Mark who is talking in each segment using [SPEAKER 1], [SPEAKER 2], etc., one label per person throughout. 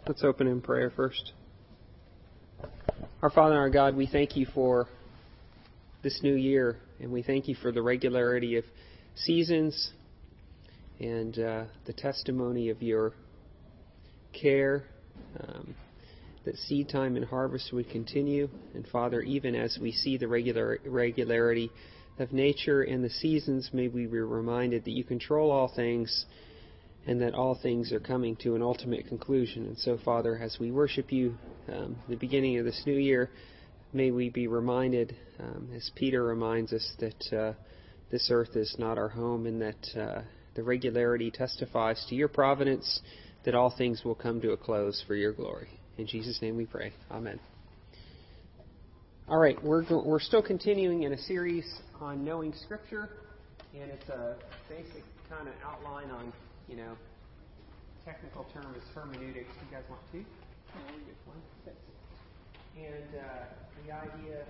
[SPEAKER 1] Let's open in prayer first. Our Father and our God, we thank you for this new year, and we thank you for the regularity of seasons and the testimony of your care, that seed time and harvest would continue. And Father, even as we see the regularity of nature and the seasons, may we be reminded that you control all things and that all things are coming to an ultimate conclusion. And so, Father, as we worship you the beginning of this new year, may we be reminded, as Peter reminds us, that this earth is not our home, and that the regularity testifies to your providence, that all things will come to a close for your glory. In Jesus' name we pray. Amen. All right, we're still continuing in a series on knowing Scripture, and it's a basic kind of outline on, technical term is hermeneutics. You guys want two? No, we get one. Okay. And the idea,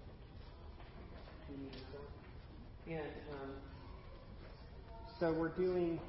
[SPEAKER 1] so we're doing.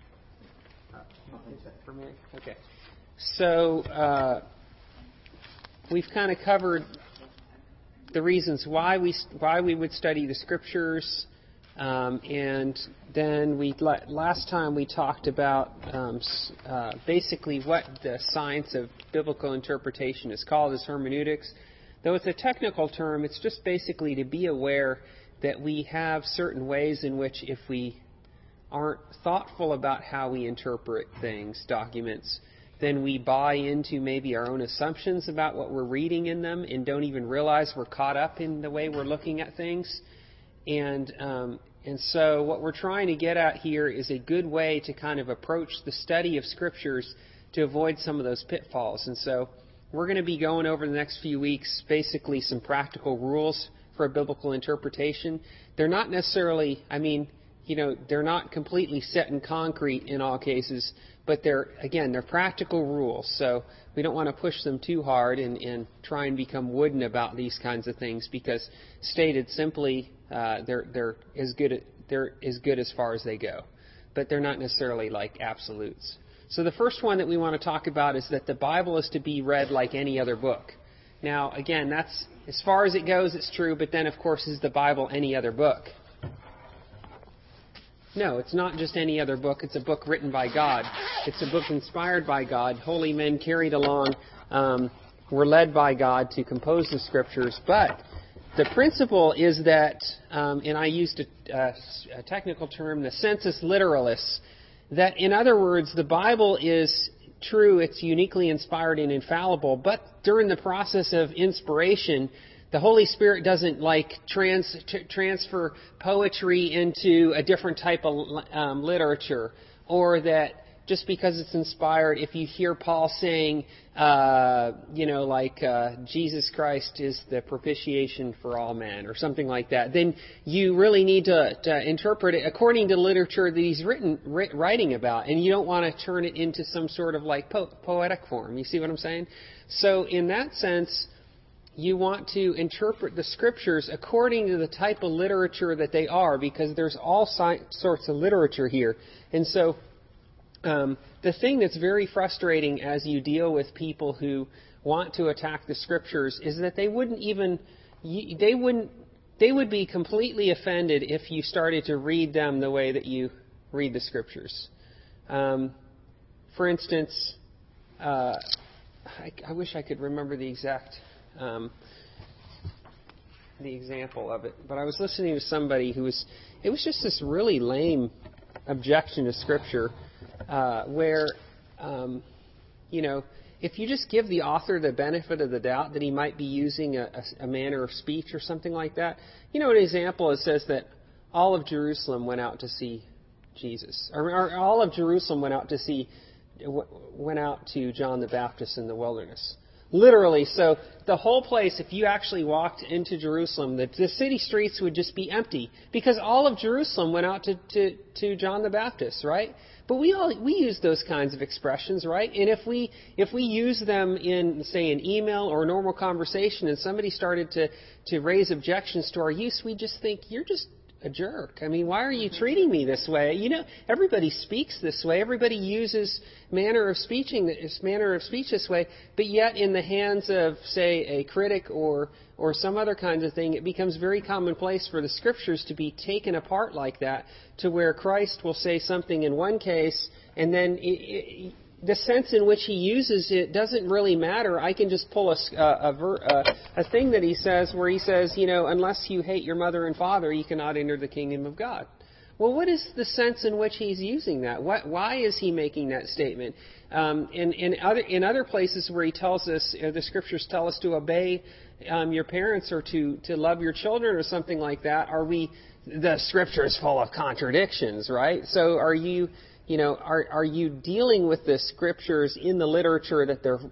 [SPEAKER 1] For a minute. Okay. So we've kind of covered the reasons why we would study the Scriptures. And then last time we talked about basically what the science of biblical interpretation is called as hermeneutics. Though it's a technical term, it's just basically to be aware that we have certain ways in which, if we aren't thoughtful about how we interpret things, documents, then we buy into maybe our own assumptions about what we're reading in them and don't even realize we're caught up in the way we're looking at things. And so what we're trying to get at here is a good way to kind of approach the study of Scriptures to avoid some of those pitfalls. And so we're going to be going over the next few weeks basically some practical rules for a biblical interpretation. They're not necessarily, they're not completely set in concrete in all cases, but they're practical rules. So we don't want to push them too hard and try and become wooden about these kinds of things, because stated simply, they're as good as far as they go, but they're not necessarily like absolutes. So the first one that we want to talk about is that the Bible is to be read like any other book. Now, again, that's as far as it goes, it's true, but then, of course, is the Bible any other book? No, it's not just any other book. It's a book written by God. It's a book inspired by God. Holy men carried along, were led by God to compose the Scriptures. But the principle is that, and I used a technical term, the sensus literalis, that in other words, the Bible is true, it's uniquely inspired and infallible, but during the process of inspiration, the Holy Spirit doesn't transfer poetry into a different type of literature, or that just because it's inspired, if you hear Paul saying, Jesus Christ is the propitiation for all men, or something like that, then you really need to interpret it according to literature that he's writing about, and you don't want to turn it into some sort of poetic form. You see what I'm saying? So in that sense, you want to interpret the Scriptures according to the type of literature that they are, because there's all sorts of literature here. And so the thing that's very frustrating as you deal with people who want to attack the Scriptures is that they would be completely offended if you started to read them the way that you read the Scriptures. For instance, I wish I could remember the exact the example of it, but I was listening to somebody it was just this really lame objection to Scripture, where, if you just give the author the benefit of the doubt that he might be using a manner of speech or something like that. An example, it says that all of Jerusalem went out to see Jesus, or all of Jerusalem went out to John the Baptist in the wilderness. Literally, so the whole place, if you actually walked into Jerusalem, the city streets would just be empty, because all of Jerusalem went out to John the Baptist, right? But we use those kinds of expressions, right? And if we use them in, say, an email or a normal conversation, and somebody started to raise objections to our use, we just think, you're just a jerk. I mean, why are you treating me this way? You know, everybody speaks this way. Everybody uses manner of speech this way. But yet, in the hands of, say, a critic or some other kind of thing, it becomes very commonplace for the Scriptures to be taken apart like that, to where Christ will say something in one case, and then the sense in which he uses it doesn't really matter. I can just pull a thing that he says where he says, you know, unless you hate your mother and father, you cannot enter the kingdom of God. Well, what is the sense in which he's using that? Why is he making that statement? In other places where he tells us, the Scriptures tell us to obey your parents or to love your children or something like that, the Scripture is full of contradictions, right? So are you dealing with the Scriptures in the literature that they're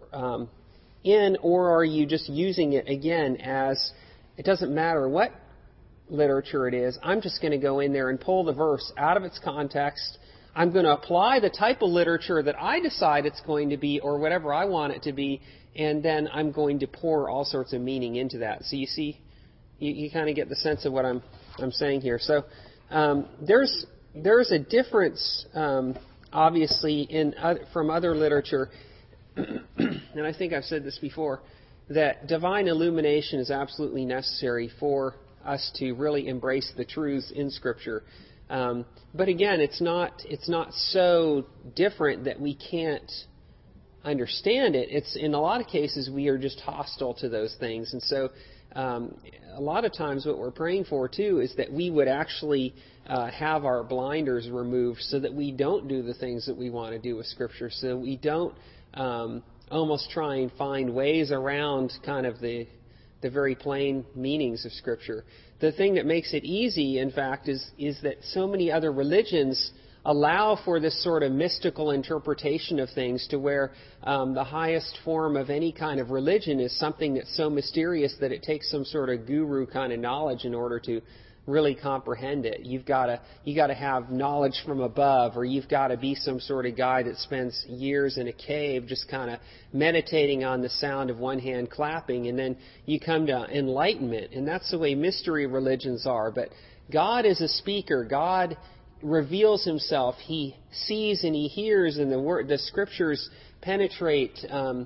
[SPEAKER 1] in, or are you just using it again as, it doesn't matter what literature it is, I'm just going to go in there and pull the verse out of its context. I'm going to apply the type of literature that I decide it's going to be, or whatever I want it to be, and then I'm going to pour all sorts of meaning into that. So you see, you kind of get the sense of what I'm saying here. So there's a difference, obviously, from other literature, and I think I've said this before, that divine illumination is absolutely necessary for us to really embrace the truths in Scripture. But again, it's not so different that we can't understand it. It's, in a lot of cases, we are just hostile to those things. And so a lot of times what we're praying for, too, is that we would actually have our blinders removed so that we don't do the things that we want to do with Scripture, so we don't almost try and find ways around kind of the very plain meanings of Scripture. The thing that makes it easy, in fact, is that so many other religions allow for this sort of mystical interpretation of things, to where the highest form of any kind of religion is something that's so mysterious that it takes some sort of guru kind of knowledge in order to really comprehend it. You got to have knowledge from above, or you've got to be some sort of guy that spends years in a cave just kind of meditating on the sound of one hand clapping, and then you come to enlightenment. And that's the way mystery religions are. But God is a speaker. God reveals himself. He sees and he hears, and the Scriptures penetrate. As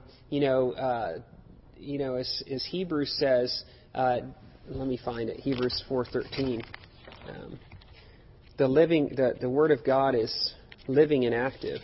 [SPEAKER 1] Hebrews says. Let me find it. Hebrews 4:13. The Word of God is living and active.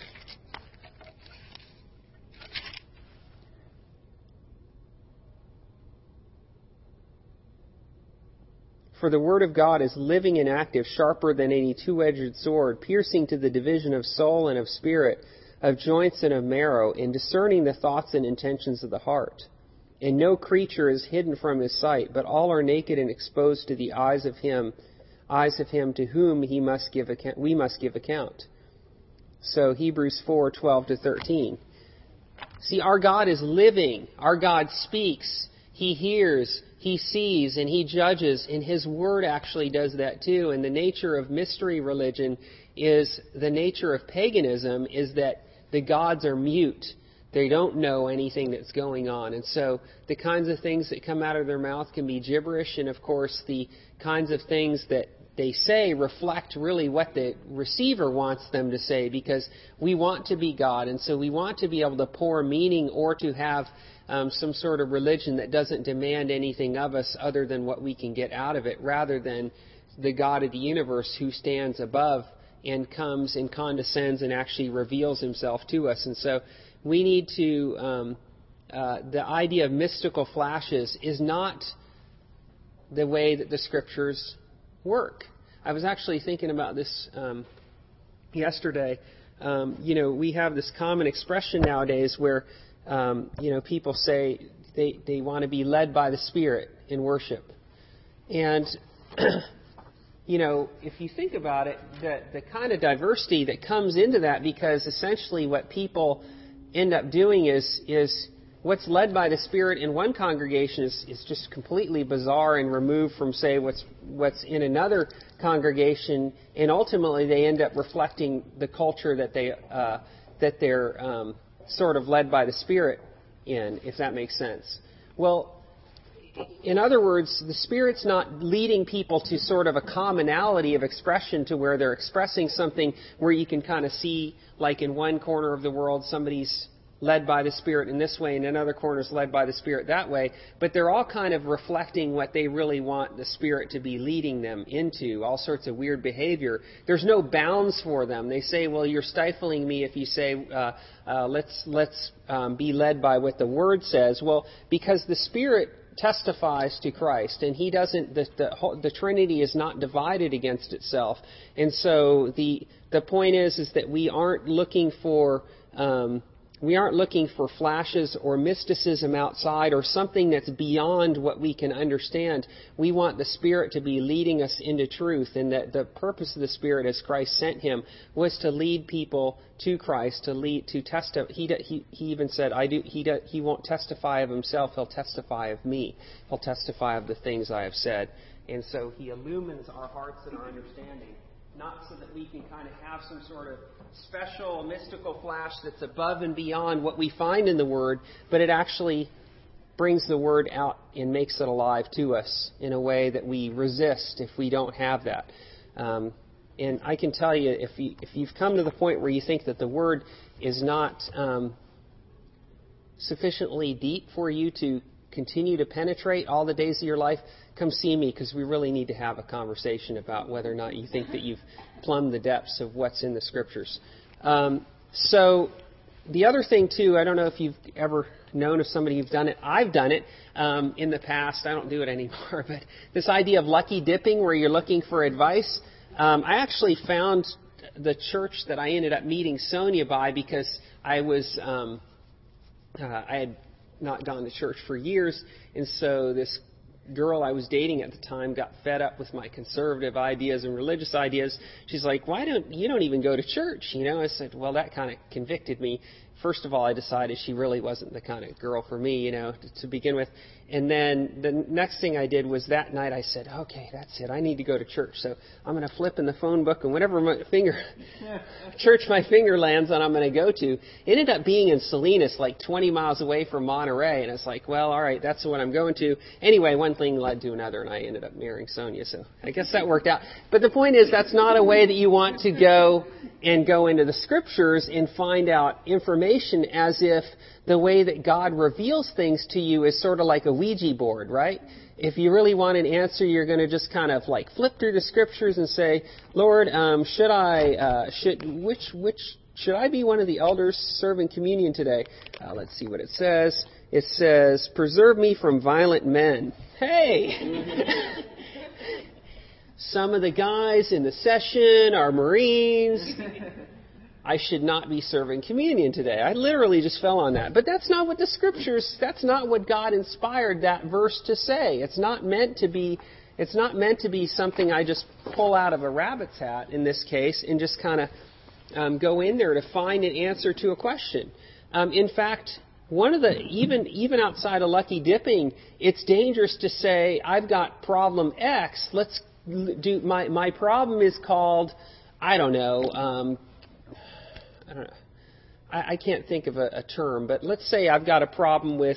[SPEAKER 1] For the Word of God is living and active, sharper than any two-edged sword, piercing to the division of soul and of spirit, of joints and of marrow, and discerning the thoughts and intentions of the heart. And no creature is hidden from his sight, but all are naked and exposed to the eyes of him to whom we must give account. So Hebrews 4:12-13. See, our God is living. Our God speaks. He hears. He sees, and he judges, and his word actually does that too. And the nature of mystery religion is, the nature of paganism is that the gods are mute. They don't know anything that's going on. And so the kinds of things that come out of their mouth can be gibberish. And of course, the kinds of things that they say reflect really what the receiver wants them to say, because we want to be God. And so we want to be able to pour meaning, or to have some sort of religion that doesn't demand anything of us other than what we can get out of it, rather than the God of the universe who stands above and comes and condescends and actually reveals himself to us. And so we need to, the idea of mystical flashes is not the way that the Scriptures work. I was actually thinking about this yesterday. We have this common expression nowadays where, people say they want to be led by the Spirit in worship. And, if you think about it, the kind of diversity that comes into that, because essentially what people end up doing is what's led by the Spirit in one congregation is just completely bizarre and removed from, say, what's in another congregation, and ultimately they end up reflecting the culture that they're sort of led by the Spirit in, if that makes sense. Well, in other words, the Spirit's not leading people to sort of a commonality of expression to where they're expressing something where you can kind of see, like in one corner of the world, somebody's led by the Spirit in this way, and in another corners led by the Spirit that way. But they're all kind of reflecting what they really want the Spirit to be leading them into, all sorts of weird behavior. There's no bounds for them. They say, well, you're stifling me if you say, let's be led by what the Word says. Well, because the Spirit testifies to Christ, and He doesn't. The Trinity is not divided against itself, and so the point is that we aren't looking for flashes or mysticism outside or something that's beyond what we can understand. We want the Spirit to be leading us into truth, and that the purpose of the Spirit, as Christ sent Him, was to lead people to Christ, to testify. He even said, He won't testify of Himself, He'll testify of me. He'll testify of the things I have said. And so He illumines our hearts and our understanding, not so that we can kind of have some sort of special mystical flash that's above and beyond what we find in the Word, but it actually brings the Word out and makes it alive to us in a way that we resist if we don't have that. And I can tell you, if you've come to the point where you think that the Word is not sufficiently deep for you to continue to penetrate all the days of your life, come see me, because we really need to have a conversation about whether or not you think that you've plumbed the depths of what's in the Scriptures. So the other thing, too, I don't know if you've ever known of somebody who's done it. I've done it in the past. I don't do it anymore. But this idea of lucky dipping, where you're looking for advice, I actually found the church that I ended up meeting Sonia by because I had not gone to church for years, and so this girl I was dating at the time got fed up with my conservative ideas and religious ideas. She's like, you don't even go to church, you know? I said, well, that kind of convicted me. First of all, I decided she really wasn't the kind of girl for me, you know, to begin with. And then the next thing I did was that night I said, okay, that's it. I need to go to church. So I'm going to flip in the phone book, and whatever church my finger lands on, I'm going to go to. It ended up being in Salinas, like 20 miles away from Monterey. And it's like, well, all right, that's what I'm going to. Anyway, one thing led to another, and I ended up marrying Sonia. So I guess that worked out. But the point is, that's not a way that you want to go into the Scriptures and find out information as if the way that God reveals things to you is sort of like a Ouija board, right? If you really want an answer, you're going to just kind of like flip through the Scriptures and say, Lord, should I be one of the elders serving communion today? Let's see what it says. It says, preserve me from violent men. Hey! Some of the guys in the session are Marines. I should not be serving communion today. I literally just fell on that. But that's not what the Scriptures, that's not what God inspired that verse to say. It's not meant to be something I just pull out of a rabbit's hat in this case and just kind of go in there to find an answer to a question. In fact, one of the, even outside of lucky dipping, it's dangerous to say, I've got problem X, let's do, my problem is called, I don't know, I can't think of a term, but let's say I've got a problem with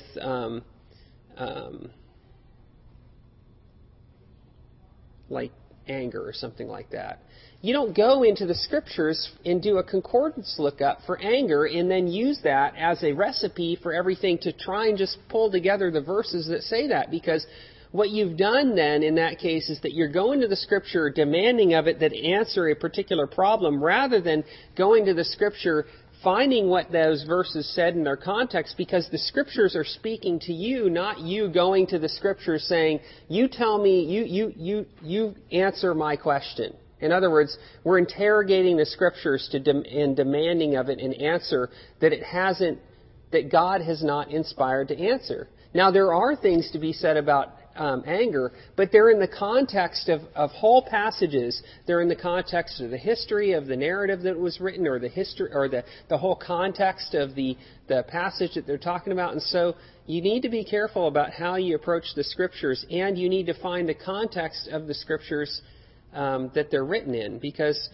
[SPEAKER 1] like anger or something like that. You don't go into the Scriptures and do a concordance lookup for anger and then use that as a recipe for everything to try and just pull together the verses that say that, because what you've done then in that case is that you're going to the Scripture demanding of it that answer a particular problem rather than going to the Scripture finding what those verses said in their context, because the Scriptures are speaking to you, not you going to the Scriptures saying, you tell me, you answer my question. In other words, we're interrogating the Scriptures and demanding of it an answer that God has not inspired to answer. Now, there are things to be said about anger, but they're in the context of whole passages. They're in the context of the history of the narrative that was written, or the history, or the whole context of the passage that they're talking about. And so you need to be careful about how you approach the Scriptures, and you need to find the context of the Scriptures that they're written in, because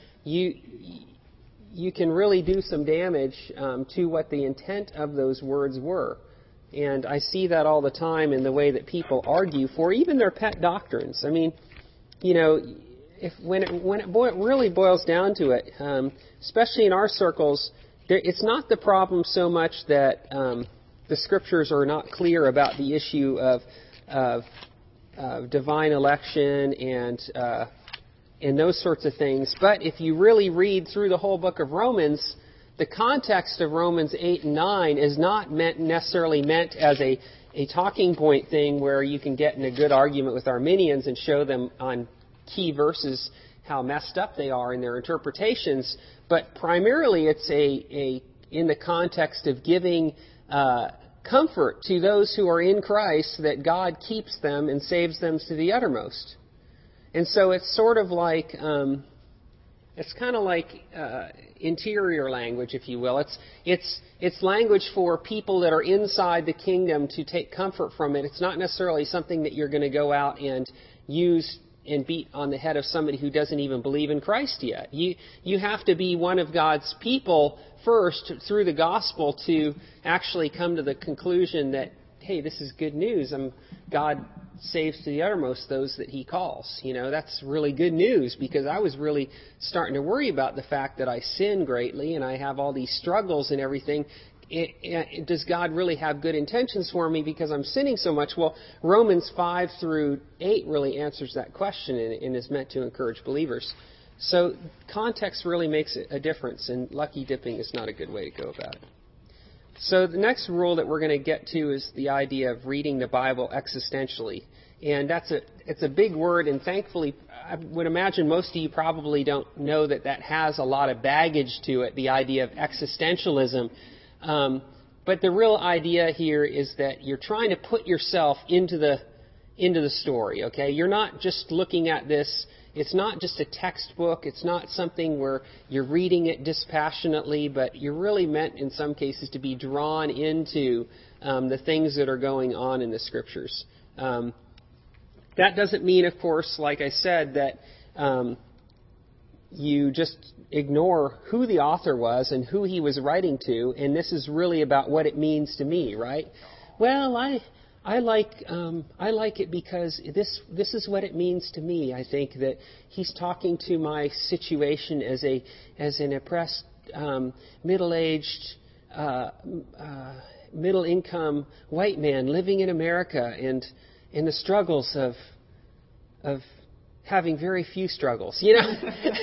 [SPEAKER 1] you can really do some damage to what the intent of those words were. And I see that all the time in the way that people argue for even their pet doctrines. I mean, you know, when it really boils down to it, especially in our circles, it's not the problem so much that the Scriptures are not clear about the issue of divine election and those sorts of things. But if you really read through the whole book of Romans, the context of Romans 8 and 9 is not necessarily meant as a talking point thing where you can get in a good argument with Arminians and show them on key verses how messed up they are in their interpretations. But primarily it's in the context of giving comfort to those who are in Christ that God keeps them and saves them to the uttermost. And so it's sort of like... it's kind of like interior language, if you will. It's language for people that are inside the kingdom to take comfort from it. It's not necessarily something that you're going to go out and use and beat on the head of somebody who doesn't even believe in Christ yet. You have to be one of God's people first through the gospel to actually come to the conclusion that, hey, this is good news. God saves to the uttermost those that He calls. You know, that's really good news, because I was really starting to worry about the fact that I sin greatly and I have all these struggles and everything. Does God really have good intentions for me because I'm sinning so much? Well, Romans 5 through 8 really answers that question and is meant to encourage believers. So context really makes a difference, and lucky dipping is not a good way to go about it. So the next rule that we're going to get to is the idea of reading the Bible existentially. And it's a big word, and thankfully, I would imagine most of you probably don't know that has a lot of baggage to it, the idea of existentialism. But the real idea here is that you're trying to put yourself into the story, okay? You're not just looking at this. It's not just a textbook. It's not something where you're reading it dispassionately, but you're really meant in some cases to be drawn into the things that are going on in the Scriptures. That doesn't mean, of course, like I said, that you just ignore who the author was and who he was writing to, and this is really about what it means to me, right? Well, I like it because this is what it means to me. I think that he's talking to my situation as an oppressed, middle-aged, middle-income white man living in America, and in the struggles of having very few struggles. You know,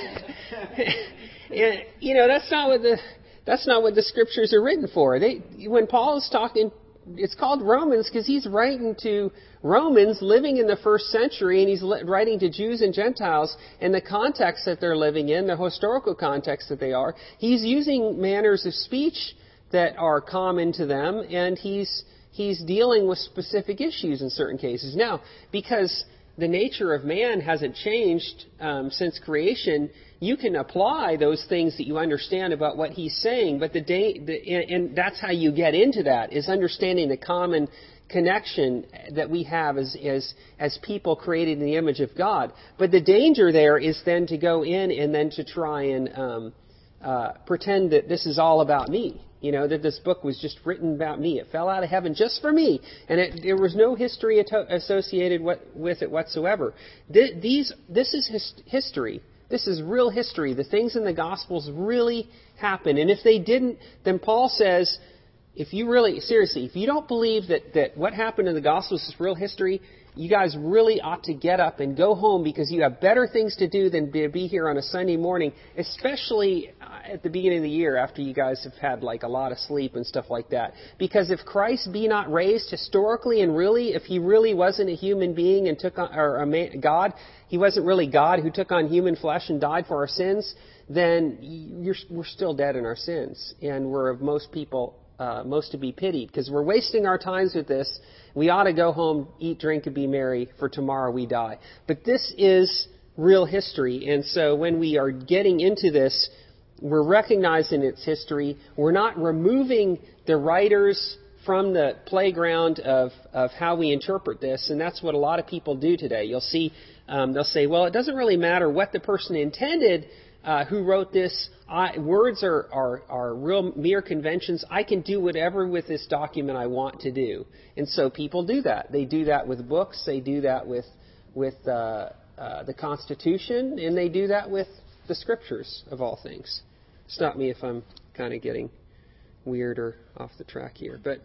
[SPEAKER 1] and, you know, that's not what the Scriptures are written for. When Paul is talking. It's called Romans because he's writing to Romans living in the first century, and he's writing to Jews and Gentiles in the context that they're living in, the historical context that they are. He's using manners of speech that are common to them, and he's dealing with specific issues in certain cases. Now, because the nature of man hasn't changed since creation, you can apply those things that you understand about what he's saying, but and that's how you get into that, is understanding the common connection that we have as people created in the image of God. But the danger there is then to go in and then to try and pretend that this is all about me. You know, that this book was just written about me. It fell out of heaven just for me. And there was no history associated with it whatsoever. This is history. This is real history. The things in the Gospels really happen. And if they didn't, then Paul says, if you don't believe that what happened in the Gospels is real history, you guys really ought to get up and go home, because you have better things to do than be here on a Sunday morning, especially at the beginning of the year after you guys have had like a lot of sleep and stuff like that. Because if Christ be not raised historically and really, if he really wasn't a human being and took on, or a man, God, he wasn't really God who took on human flesh and died for our sins, then we're still dead in our sins, and we're of most people most to be pitied, because we're wasting our times with this. We ought to go home, eat, drink, and be merry, for tomorrow we die. But this is real history, and so when we are getting into this, we're recognizing its history. We're not removing the writers from the playground of how we interpret this, and that's what a lot of people do today. You'll see, they'll say, well, it doesn't really matter what the person intended who wrote this. Words are real mere conventions. I can do whatever with this document I want to do. And so people do that. They do that with books. They do that with the Constitution, and they do that with the Scriptures, of all things. Stop me if I'm kind of getting weird or off the track here. But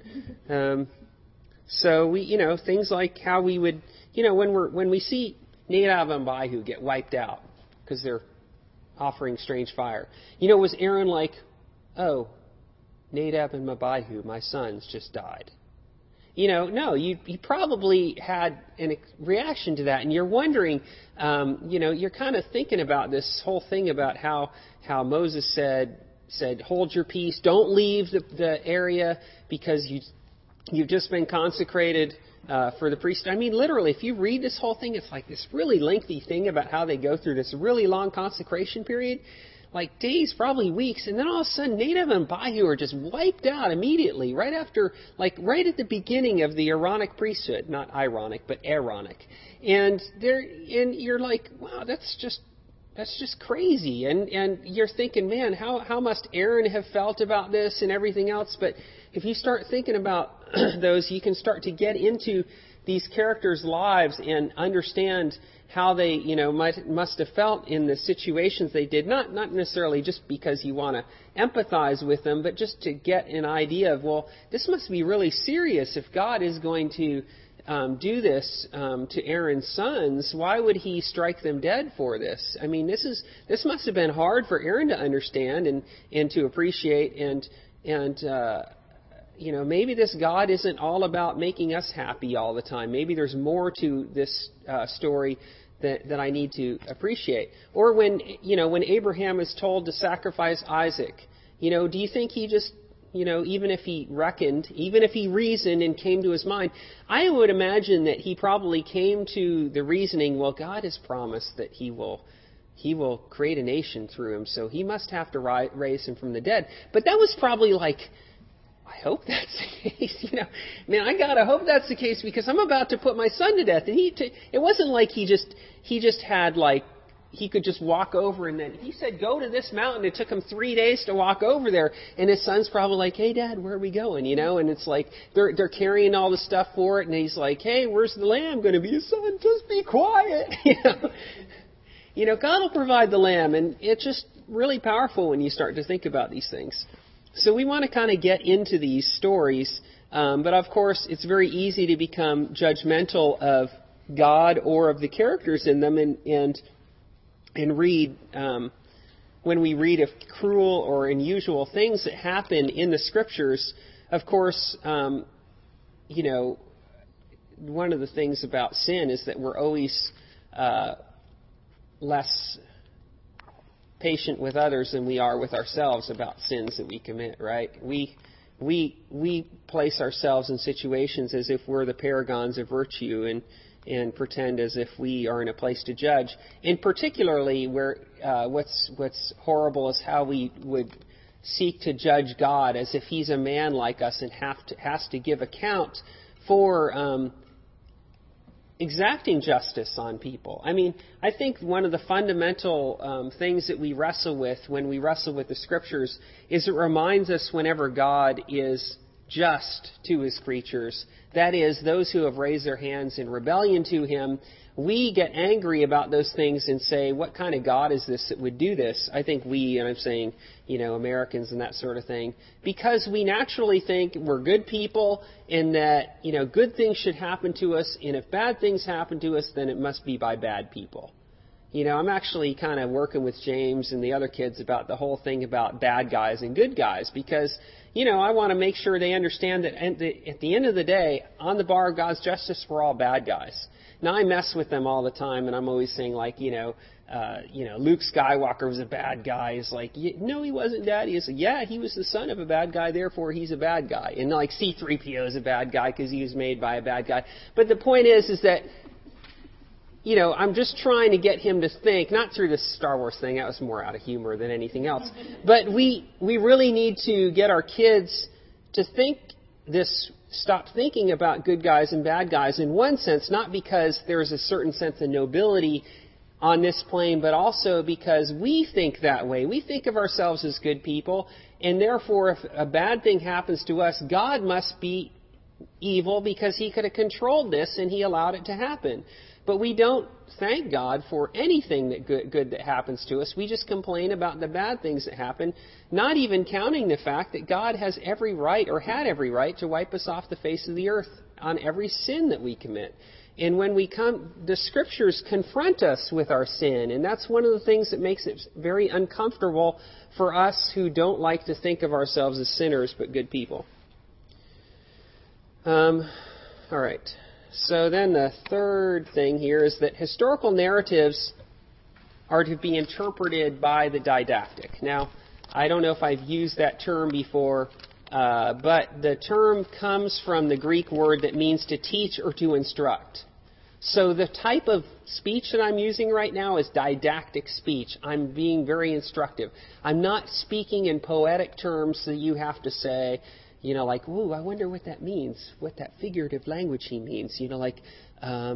[SPEAKER 1] so we, things like how we would, when we see Nadab and Abihu get wiped out because they're offering strange fire. Was Aaron like, oh, Nadab and Abihu, my sons, just died? No, you probably had a reaction to that, and you're wondering, you're kind of thinking about this whole thing about how Moses said, hold your peace, don't leave the area because you've just been consecrated for the priesthood. I mean, literally, if you read this whole thing, it's like this really lengthy thing about how they go through this really long consecration period, like days, probably weeks, and then all of a sudden Nadab and Abihu are just wiped out immediately, right after, right at the beginning of the Aaronic priesthood. Not ironic, but Aaronic. And you're like, wow, that's just crazy. And you're thinking, man, how must Aaron have felt about this and everything else? But if you start thinking about those, you can start to get into these characters' lives and understand how they, must have felt in the situations they did. Not necessarily just because you want to empathize with them, but just to get an idea of, well, this must be really serious. If God is going to do this to Aaron's sons, why would he strike them dead for this? I mean, this must have been hard for Aaron to understand and to appreciate, and maybe this God isn't all about making us happy all the time. Maybe there's more to this story that I need to appreciate. Or when Abraham is told to sacrifice Isaac, do you think he just, even if he reckoned, even if he reasoned and came to his mind, I would imagine that he probably came to the reasoning, well, God has promised that he will create a nation through him, so he must have to raise him from the dead. But that was probably like, I hope that's the case. I gotta hope that's the case because I'm about to put my son to death. And it wasn't like he just had he could just walk over, and then he said, go to this mountain. It took him 3 days to walk over there. And his son's probably like, hey, Dad, where are we going? And it's like they're carrying all the stuff for it. And he's like, hey, where's the lamb going to be? Son, just be quiet. God will provide the lamb. And it's just really powerful when you start to think about these things. So we want to kind of get into these stories, but of course it's very easy to become judgmental of God or of the characters in them, and read when we read of cruel or unusual things that happen in the Scriptures. Of course, one of the things about sin is that we're always less patient with others than we are with ourselves about sins that we commit, right? We place ourselves in situations as if we're the paragons of virtue and pretend as if we are in a place to judge. And particularly where what's horrible is how we would seek to judge God as if he's a man like us and has to give account for exacting justice on people. I mean, I think one of the fundamental things that we wrestle with when we wrestle with the Scriptures is it reminds us whenever God is just to his creatures, that is, those who have raised their hands in rebellion to him, we get angry about those things and say, what kind of God is this that would do this? I think we, and I'm saying, Americans and that sort of thing, because we naturally think we're good people and that, good things should happen to us, and if bad things happen to us, then it must be by bad people. I'm actually kind of working with James and the other kids about the whole thing about bad guys and good guys because, I want to make sure they understand that at the end of the day, on the bar of God's justice, we're all bad guys. Now, I mess with them all the time, and I'm always saying, like, Luke Skywalker was a bad guy. He's like, no, he wasn't, Dad. He's like, yeah, he was the son of a bad guy, therefore he's a bad guy. And, like, C-3PO is a bad guy because he was made by a bad guy. But the point is that, I'm just trying to get him to think, not through this Star Wars thing, that was more out of humor than anything else, but we really need to get our kids to think stop thinking about good guys and bad guys in one sense, not because there's a certain sense of nobility on this plane, but also because we think that way. We think of ourselves as good people, and therefore if a bad thing happens to us, God must be evil because he could have controlled this and he allowed it to happen. But we don't thank God for anything that good that happens to us. We just complain about the bad things that happen, not even counting the fact that God has every right, or had every right, to wipe us off the face of the earth on every sin that we commit. And when we come, the Scriptures confront us with our sin, and that's one of the things that makes it very uncomfortable for us who don't like to think of ourselves as sinners but good people. All right. So then the third thing here is that historical narratives are to be interpreted by the didactic. Now, I don't know if I've used that term before, but the term comes from the Greek word that means to teach or to instruct. So the type of speech that I'm using right now is didactic speech. I'm being very instructive. I'm not speaking in poetic terms that you have to say, like, ooh, I wonder what that means, what that figurative language he means. I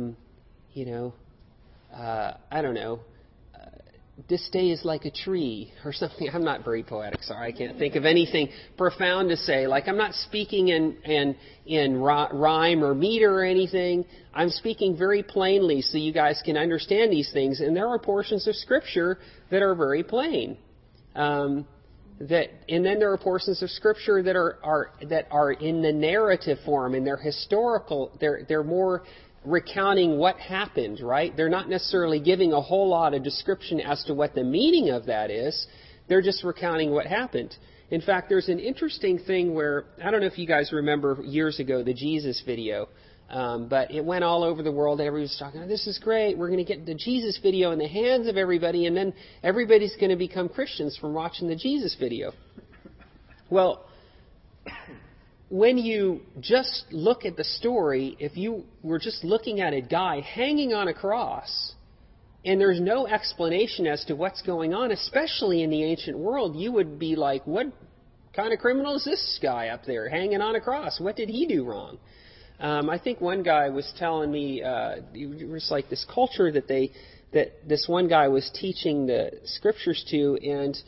[SPEAKER 1] don't know, this day is like a tree or something. I'm not very poetic, sorry. I can't think of anything profound to say. Like, I'm not speaking in rhyme or meter or anything. I'm speaking very plainly so you guys can understand these things. And there are portions of Scripture that are very plain. And then there are portions of Scripture that are in the narrative form, and they're historical. They're more recounting what happened, right? They're not necessarily giving a whole lot of description as to what the meaning of that is. They're just recounting what happened. In fact, there's an interesting thing where, I don't know if you guys remember years ago, the Jesus video, but it went all over the world. Everybody was talking, this is great. We're going to get the Jesus video in the hands of everybody, and then everybody's going to become Christians from watching the Jesus video. Well, when you just look at the story, if you were just looking at a guy hanging on a cross, and there's no explanation as to what's going on, especially in the ancient world, you would be like, what kind of criminal is this guy up there hanging on a cross? What did he do wrong? I think one guy was telling me it was like this culture that this one guy was teaching the Scriptures to,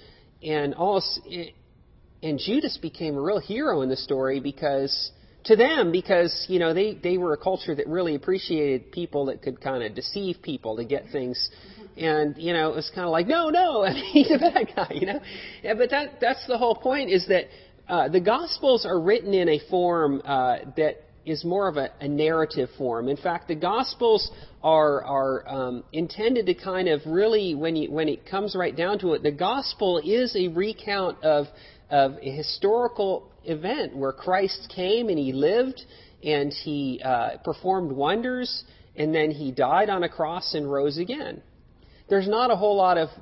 [SPEAKER 1] and Judas became a real hero in the story because they were a culture that really appreciated people that could kind of deceive people to get things. And, it was kind of like, no, he's a bad guy, Yeah, but that's the whole point, is that the Gospels are written in a form that is more of a narrative form. In fact, the Gospels are intended to kind of really, when it comes right down to it, the Gospel is a recount of a historical event where Christ came and he lived and he performed wonders, and then he died on a cross and rose again. There's not a whole lot of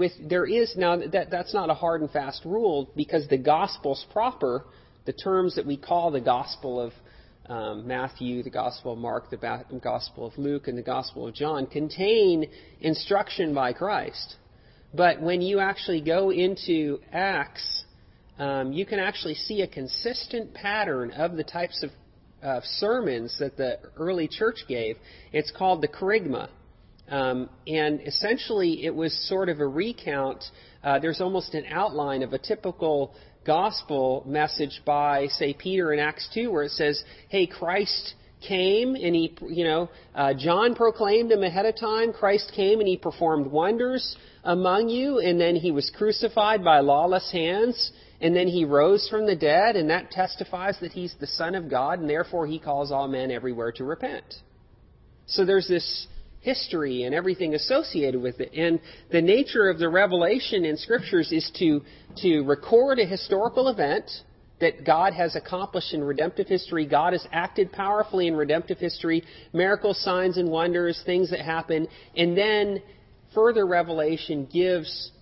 [SPEAKER 1] that's not a hard and fast rule, because the Gospels proper, the terms that we call the Gospel of Matthew, the Gospel of Mark, the Gospel of Luke, and the Gospel of John, contain instruction by Christ. But when you actually go into Acts, you can actually see a consistent pattern of the types of sermons that the early church gave. It's called the kerygma. And essentially it was sort of a recount. There's almost an outline of a typical gospel message by, say, Peter in Acts 2, where it says, hey, Christ came and he, John proclaimed him ahead of time. Christ came and he performed wonders among you, and then he was crucified by lawless hands, and then he rose from the dead, and that testifies that he's the Son of God, and therefore he calls all men everywhere to repent. So there's this history and everything associated with it. And the nature of the revelation in Scriptures is to record a historical event that God has accomplished in redemptive history. God has acted powerfully in redemptive history, miracles, signs, and wonders, things that happen. And then further revelation gives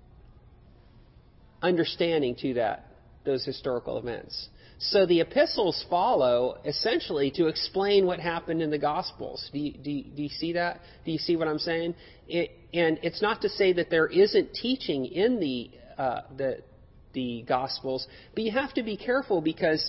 [SPEAKER 1] understanding to those historical events. So the epistles follow essentially to explain what happened in the Gospels. Do you see that? Do you see what I'm saying? And it's not to say that there isn't teaching in the Gospels, but you have to be careful because,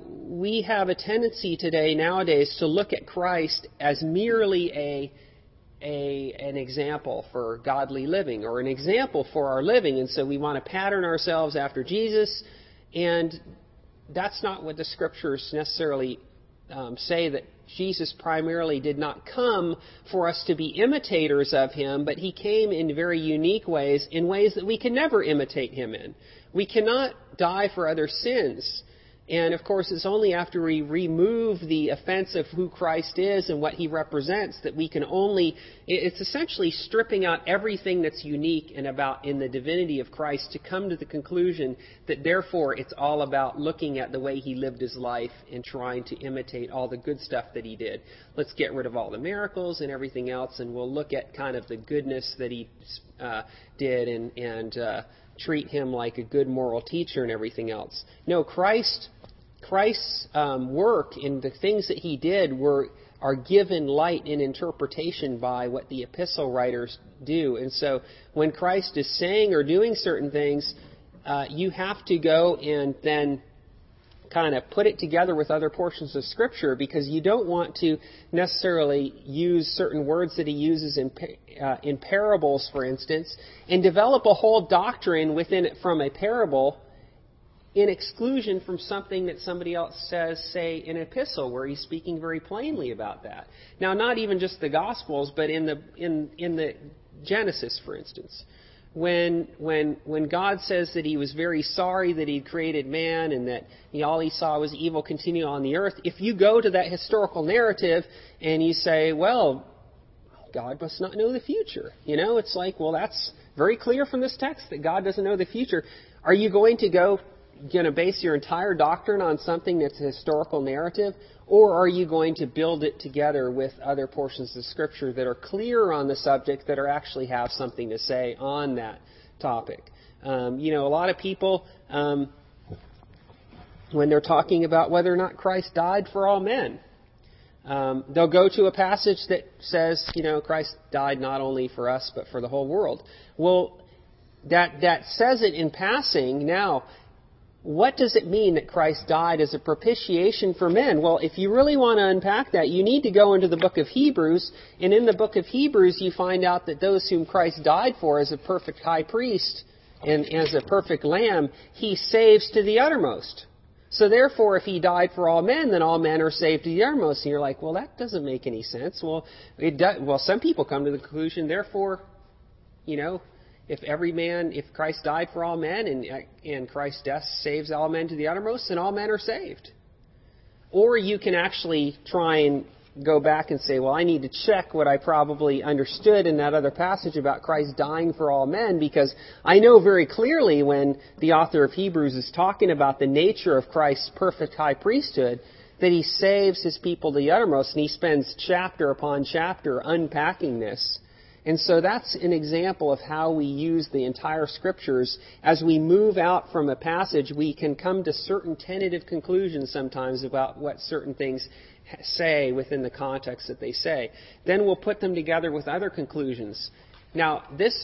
[SPEAKER 1] we have a tendency nowadays to look at Christ as merely an example for godly living or an example for our living. And so we want to pattern ourselves after Jesus. And that's not what the Scriptures necessarily say, that Jesus primarily did not come for us to be imitators of Him, but He came in very unique ways, in ways that we can never imitate Him in. We cannot die for other sins. And, of course, it's only after we remove the offense of who Christ is and what He represents that we can only... It's essentially stripping out everything that's unique in the divinity of Christ to come to the conclusion that, therefore, it's all about looking at the way He lived His life and trying to imitate all the good stuff that He did. Let's get rid of all the miracles and everything else, and we'll look at kind of the goodness that He did and treat Him like a good moral teacher and everything else. No, Christ's work and the things that He did are given light and interpretation by what the epistle writers do. And so when Christ is saying or doing certain things, you have to go and then kind of put it together with other portions of Scripture, because you don't want to necessarily use certain words that He uses in parables, for instance, and develop a whole doctrine within it from a parable in exclusion from something that somebody else says, say, in an epistle, where he's speaking very plainly about that. Now, not even just the Gospels, but in the Genesis, for instance. When God says that He was very sorry that He'd created man and that all He saw was evil continue on the earth, if you go to that historical narrative and you say, well, God must not know the future. It's like, well, that's very clear from this text that God doesn't know the future. Are you going to base your entire doctrine on something that's a historical narrative? Or are you going to build it together with other portions of Scripture that are clearer on the subject, that actually have something to say on that topic? A lot of people, when they're talking about whether or not Christ died for all men, they'll go to a passage that says, Christ died not only for us, but for the whole world. Well, that says it in passing. Now, what does it mean that Christ died as a propitiation for men? Well, if you really want to unpack that, you need to go into the book of Hebrews. And in the book of Hebrews, you find out that those whom Christ died for as a perfect high priest and as a perfect lamb, He saves to the uttermost. So therefore, if He died for all men, then all men are saved to the uttermost. And you're like, well, that doesn't make any sense. Well, some people come to the conclusion, therefore, if Christ died for all men and Christ's death saves all men to the uttermost, then all men are saved. Or you can actually try and go back and say, well, I need to check what I probably understood in that other passage about Christ dying for all men, because I know very clearly when the author of Hebrews is talking about the nature of Christ's perfect high priesthood, that He saves His people to the uttermost, and he spends chapter upon chapter unpacking this. And so that's an example of how we use the entire Scriptures. As we move out from a passage, we can come to certain tentative conclusions sometimes about what certain things say within the context that they say. Then we'll put them together with other conclusions. Now,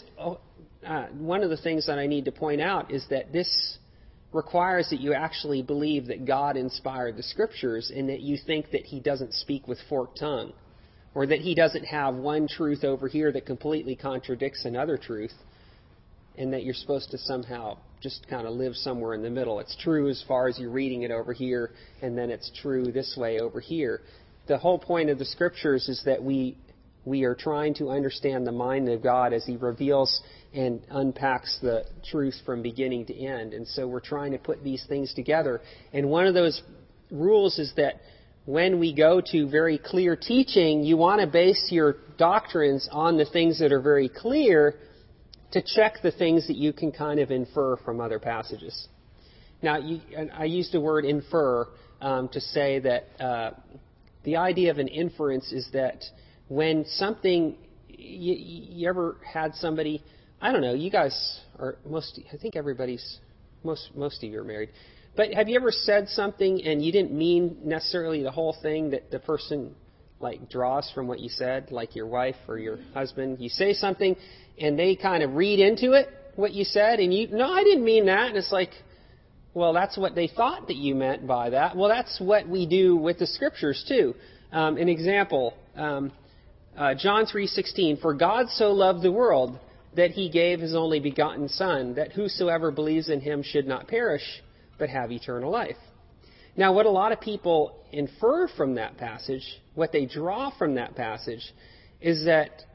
[SPEAKER 1] one of the things that I need to point out is that this requires that you actually believe that God inspired the Scriptures, and that you think that He doesn't speak with forked tongue, or that He doesn't have one truth over here that completely contradicts another truth, and that you're supposed to somehow just kind of live somewhere in the middle. It's true as far as you're reading it over here, and then it's true this way over here. The whole point of the Scriptures is that we are trying to understand the mind of God as He reveals and unpacks the truth from beginning to end. And so we're trying to put these things together. And one of those rules is that when we go to very clear teaching, you want to base your doctrines on the things that are very clear, to check the things that you can kind of infer from other passages. Now, I used the word infer to say that the idea of an inference is that when something, you ever had somebody, I don't know, you guys are I think most of you are married. But have you ever said something and you didn't mean necessarily the whole thing that the person draws from what you said, like your wife or your husband? You say something and they kind of read into it what you said, and no, I didn't mean that. And it's like, well, that's what they thought that you meant by that. Well, that's what we do with the Scriptures too. An example, John 3:16, "For God so loved the world that he gave his only begotten Son, that whosoever believes in him should not perish, but have eternal life." Now, what a lot of people infer from that passage, what they draw from that passage, is that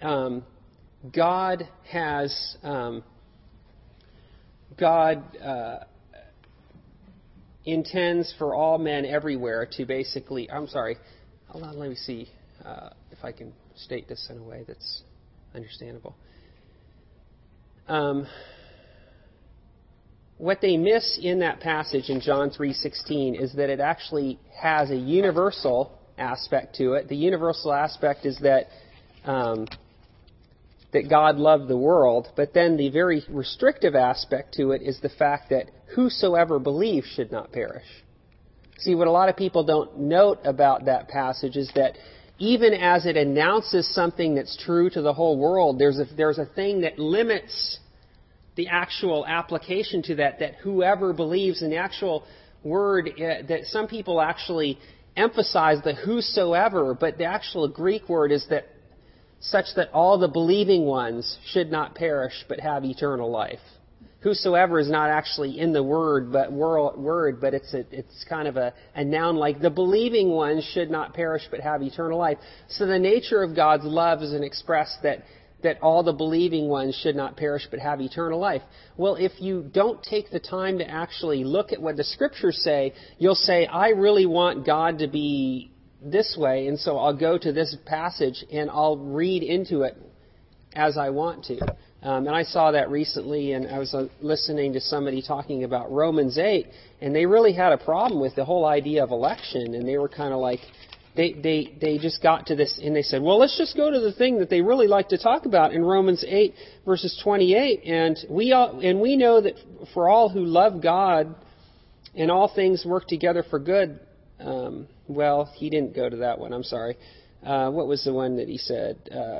[SPEAKER 1] God intends for all men everywhere to basically... I'm sorry. Hold on, let me see if I can state this in a way that's understandable. What they miss in that passage in John 3:16 is that it actually has a universal aspect to it. The universal aspect is that God loved the world, but then the very restrictive aspect to it is the fact that whosoever believes should not perish. See, what a lot of people don't note about that passage is that even as it announces something that's true to the whole world, there's a thing that limits the actual application to that whoever believes. In the actual word, that some people actually emphasize the whosoever, but the actual Greek word is that such that all the believing ones should not perish but have eternal life. Whosoever is not actually in the word, but it's kind of a noun, like the believing ones should not perish but have eternal life. So the nature of God's love is an express that all the believing ones should not perish but have eternal life. Well, if you don't take the time to actually look at what the Scriptures say, you'll say, I really want God to be this way, and so I'll go to this passage and I'll read into it as I want to. And I saw that recently, and I was listening to somebody talking about Romans 8, and they really had a problem with the whole idea of election, and they were kind of like, they just got to this, and they said, well, let's just go to the thing that they really like to talk about in Romans 8, verses 28, and we know that for all who love God, and all things work together for good. Well, he didn't go to that one. I'm sorry. What was the one that he said?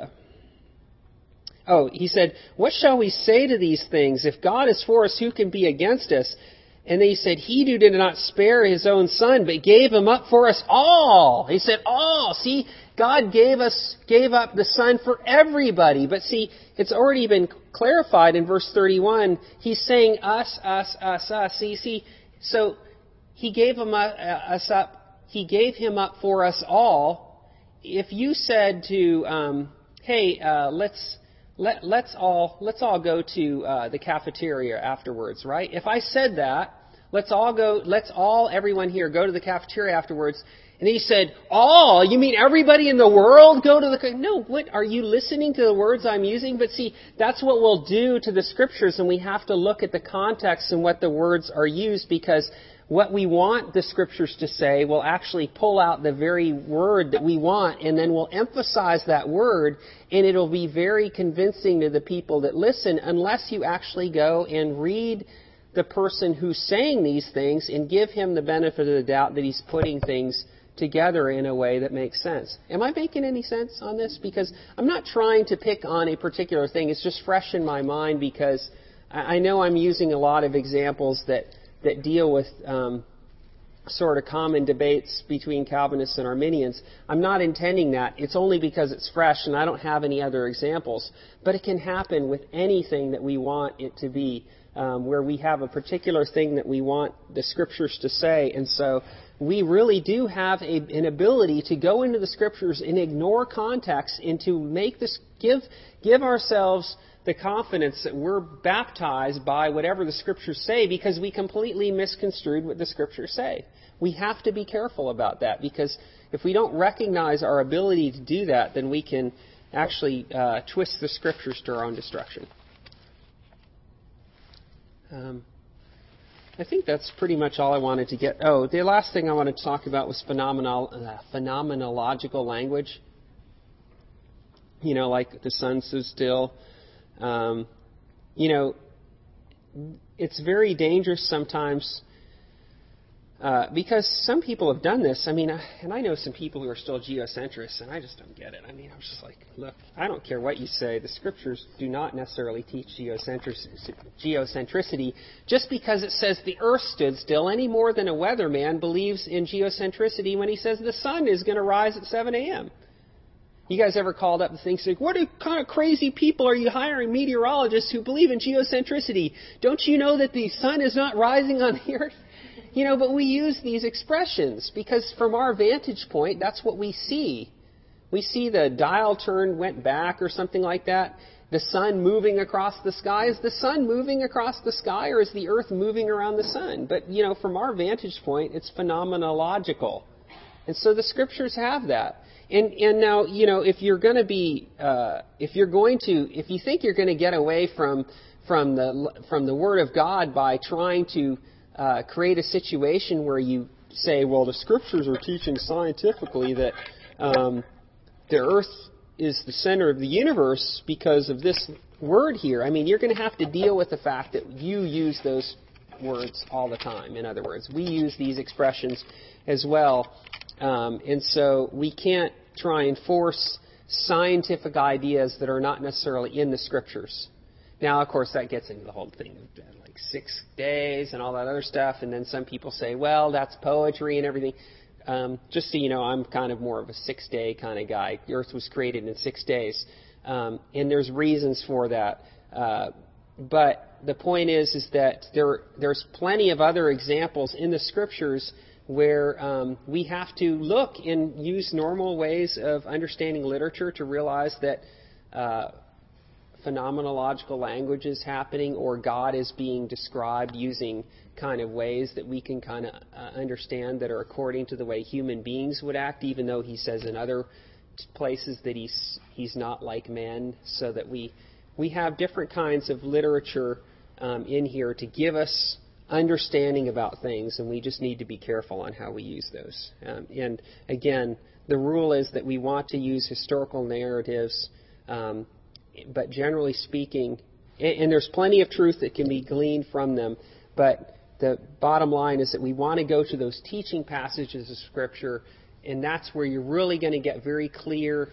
[SPEAKER 1] He said, what shall we say to these things? If God is for us, who can be against us? And then he said, he who did not spare his own Son, but gave him up for us all. He said, all. See, God gave up the Son for everybody. But see, it's already been clarified in verse 31. He's saying us, us, us, us. See, so he gave him us up. He gave him up for us all. If you said to, hey, let's all go to the cafeteria afterwards, right? If I said that, everyone here go to the cafeteria afterwards, and he said, all? You mean everybody in the world go to the... No, what, are you listening to the words I'm using? But see, that's what we'll do to the Scriptures, and we have to look at the context and what the words are used, because what we want the Scriptures to say will actually pull out the very word that we want, and then we'll emphasize that word, and it'll be very convincing to the people that listen, unless you actually go and read the person who's saying these things and give him the benefit of the doubt that he's putting things together in a way that makes sense. Am I making any sense on this? Because I'm not trying to pick on a particular thing. It's just fresh in my mind, because I know I'm using a lot of examples that deal with sort of common debates between Calvinists and Arminians. I'm not intending that. It's only because it's fresh and I don't have any other examples. But it can happen with anything that we want it to be, where we have a particular thing that we want the Scriptures to say. And so we really do have an ability to go into the Scriptures and ignore context, and to make this, give ourselves the confidence that we're baptized by whatever the Scriptures say, because we completely misconstrued what the Scriptures say. We have to be careful about that, because if we don't recognize our ability to do that, then we can actually twist the Scriptures to our own destruction. I think that's pretty much all I wanted to get. Oh, the last thing I wanted to talk about was phenomenological language. You know, like the sun stood still. It's very dangerous sometimes, because some people have done this. I mean, and I know some people who are still geocentrists, and I just don't get it. I mean, I'm just like, look, I don't care what you say. The Scriptures do not necessarily teach geocentricity just because it says the earth stood still, any more than a weatherman believes in geocentricity when he says the sun is going to rise at 7 a.m. You guys ever called up and think, like, what kind of crazy people are you hiring, meteorologists who believe in geocentricity? Don't you know that the sun is not rising on the earth? But we use these expressions because from our vantage point, that's what we see. We see the dial turn went back or something like that. The sun moving across the sky. Is the sun moving across the sky or is the earth moving around the sun? But, from our vantage point, it's phenomenological. And so the scriptures have that. And now, if you think you're going to get away from the Word of God by trying to create a situation where you say, well, the scriptures are teaching scientifically that the earth is the center of the universe because of this word here. You're going to have to deal with the fact that you use those words all the time. In other words, we use these expressions as well. And so we can't try and force scientific ideas that are not necessarily in the scriptures. Now, of course, that gets into the whole thing of like 6 days and all that other stuff. And then some people say, well, that's poetry and everything. Just so you know, I'm kind of more of a 6-day kind of guy. The earth was created in 6 days. And there's reasons for that. But the point is that there's plenty of other examples in the scriptures where we have to look and use normal ways of understanding literature to realize that phenomenological language is happening or God is being described using kind of ways that we can kind of understand that are according to the way human beings would act, even though he says in other places that he's not like men, so that we have different kinds of literature in here to give us understanding about things, and we just need to be careful on how we use those. And again, the rule is that we want to use historical narratives, but generally speaking, and there's plenty of truth that can be gleaned from them, but the bottom line is that we want to go to those teaching passages of Scripture, and that's where you're really going to get very clear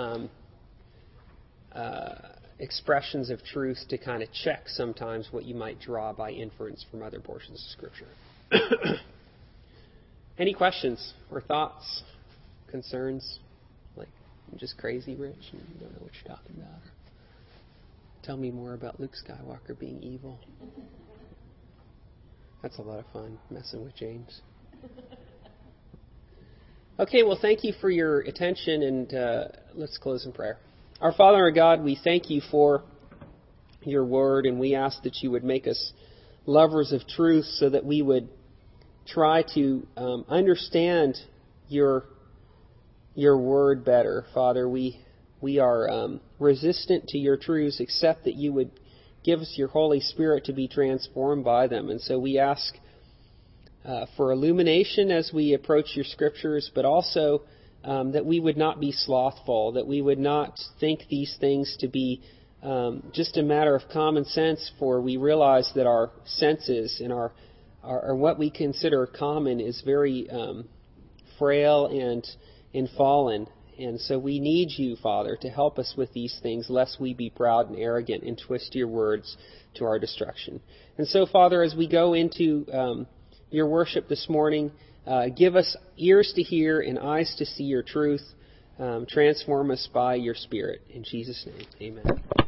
[SPEAKER 1] expressions of truth to kind of check sometimes what you might draw by inference from other portions of Scripture. Any questions or thoughts, concerns? Like, I'm just crazy, Rich, and you don't know what you're talking about. Tell me more about Luke Skywalker being evil. That's a lot of fun, messing with James. Okay, well, thank you for your attention, and let's close in prayer. Our Father, our God, we thank you for your word, and we ask that you would make us lovers of truth so that we would try to understand your word better. Father, we are resistant to your truths, except that you would give us your Holy Spirit to be transformed by them. And so we ask for illumination as we approach your scriptures, but also that we would not be slothful, that we would not think these things to be just a matter of common sense, for we realize that our senses and our what we consider common is very frail and fallen. And so we need you, Father, to help us with these things, lest we be proud and arrogant and twist your words to our destruction. And so, Father, as we go into your worship this morning, give us ears to hear and eyes to see your truth. Transform us by your Spirit. In Jesus' name, amen.